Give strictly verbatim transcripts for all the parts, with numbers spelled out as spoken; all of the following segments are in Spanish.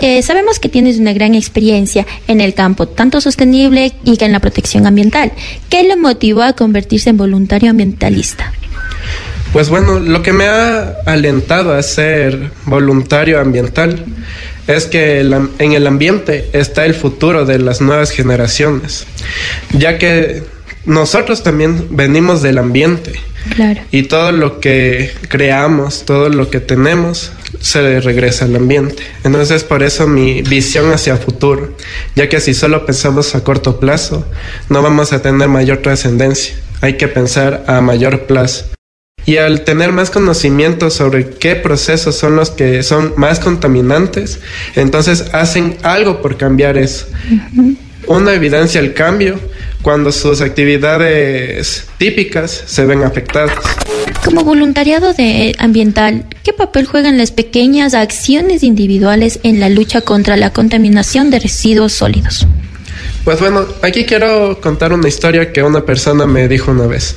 eh, sabemos que tienes una gran experiencia en el campo, tanto sostenible y que en la protección ambiental. ¿Qué lo motivó a convertirse en voluntario ambientalista? Pues bueno, lo que me ha alentado a ser voluntario ambiental es que el, en el ambiente está el futuro de las nuevas generaciones, ya que nosotros también venimos del ambiente. Claro. Y todo lo que creamos, todo lo que tenemos, se regresa al ambiente. Entonces, por eso mi visión hacia futuro, ya que si solo pensamos a corto plazo, no vamos a tener mayor trascendencia. Hay que pensar a mayor plazo. Y al tener más conocimiento sobre qué procesos son los que son más contaminantes, entonces hacen algo por cambiar eso. Uh-huh. Una evidencia el cambio cuando sus actividades típicas se ven afectadas. Como voluntariado de ambiental, ¿qué papel juegan las pequeñas acciones individuales en la lucha contra la contaminación de residuos sólidos? Pues bueno, aquí quiero contar una historia que una persona me dijo una vez.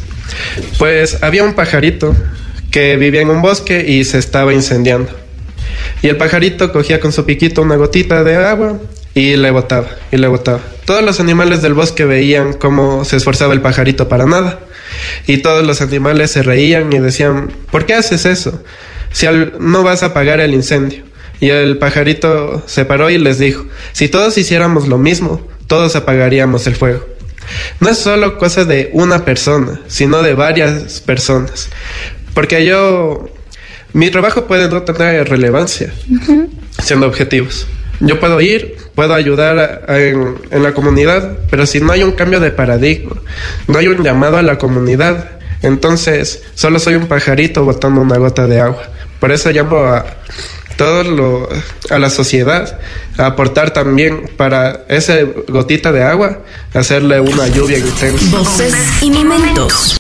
Pues había un pajarito que vivía en un bosque y se estaba incendiando. Y el pajarito cogía con su piquito una gotita de agua y le botaba, y le botaba. Todos los animales del bosque veían cómo se esforzaba el pajarito para nada. Y todos los animales se reían y decían, ¿por qué haces eso? Si al, no vas a apagar el incendio. Y el pajarito se paró y les dijo, si todos hiciéramos lo mismo, todos apagaríamos el fuego. No es solo cosa de una persona, sino de varias personas. Porque yo, mi trabajo puede no tener relevancia, uh-huh, siendo objetivos. Yo puedo ir, puedo ayudar a, a, en, en la comunidad, pero si no hay un cambio de paradigma, no hay un llamado a la comunidad, entonces solo soy un pajarito botando una gota de agua. Por eso llamo a todo lo, a la sociedad a aportar también para esa gotita de agua, hacerle una lluvia intensa. Voces y momentos.